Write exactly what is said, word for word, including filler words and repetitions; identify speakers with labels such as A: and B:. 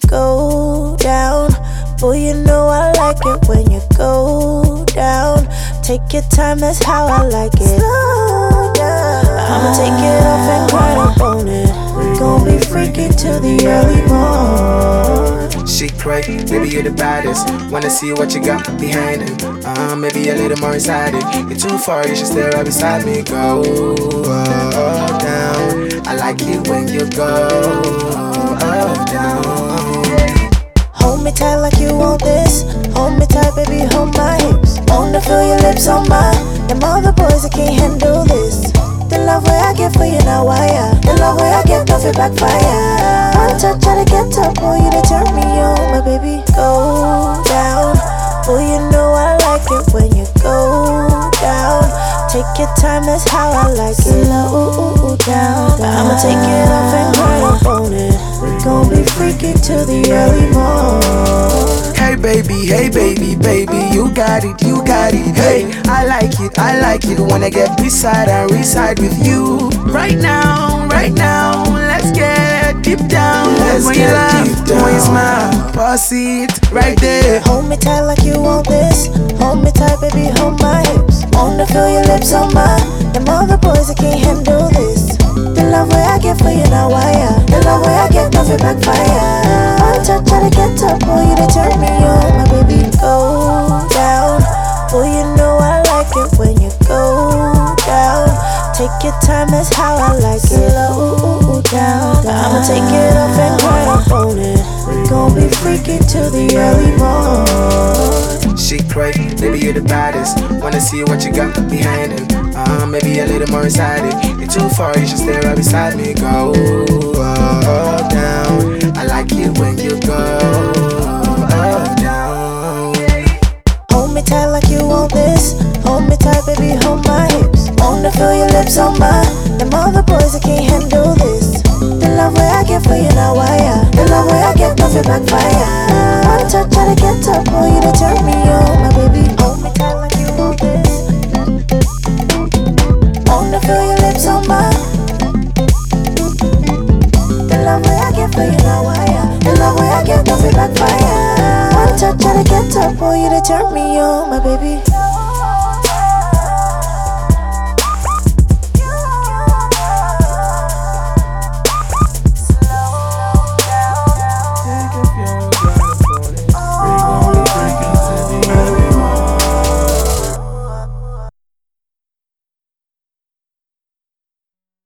A: go down. Boy, you know I like it when you go down. Take your time, that's how I like it. Slow down. I'ma take it off and grind up on it. We gon' be freaking till the early morning.
B: She cray, baby you're the baddest. Wanna see what you got behind it. Uh, maybe a little more inside it. You're too far, you should stay right beside me. Go uh, down. I like it when you go uh, down.
A: Hold me tight like you want this. Hold me tight, baby, hold my hips. Wanna feel your lips on mine. Them other boys that can't handle this. The love way I get for you now, why yeah. The love way I get, don't feel backfire. One touch, try to get up, boy, you to turn me on, my baby. Go down, boy, you know I like it when you go down. Take your time, that's how I like it. Slow down, I'ma take it off and grind up on it. We gon' be freaking till the early morning.
B: Hey baby, hey baby, baby, you got it, you got it. Hey, I like it, I like it. Wanna get beside and reside with you. Right now, right now, let's get deep down. Let's when get you laugh, deep down. When you smile, pause it right there.
A: Hold me tight like you want this. Hold me tight, baby, hold my hips. Wanna feel your lips on mine. Them other boys that can't handle this. The love way I get for you now, why yeah. The love way I get, don't feel backfire. One touch, try to get up, boy, you to turn me on, my baby. Go down, boy, you know I like it when you go down. Take your time, that's how I like it. Slow down, I'ma take it off and grind up on it. We gon' be freaking till the early morning.
B: She cray, baby you're the baddest. Wanna see what you got behind it. Uh, maybe a little more inside it. You're too far, you should stay right beside me. Go uh, down. I like it when you go uh, down.
A: Hold me tight like you want this. Hold me tight, baby, hold my hips. Wanna feel your lips on mine. Them other boys that can't handle this. The love way I get for you now, why yeah. The love way I get, don't feel backfire. One touch, try to get up, boy, you to turn me on, my baby. Hold me tight like you want this. Wanna feel your lips on mine. The love way I get for you now, why yeah. The love way I get, don't feel backfire. One touch, try to get up, boy, you to turn me on, my baby.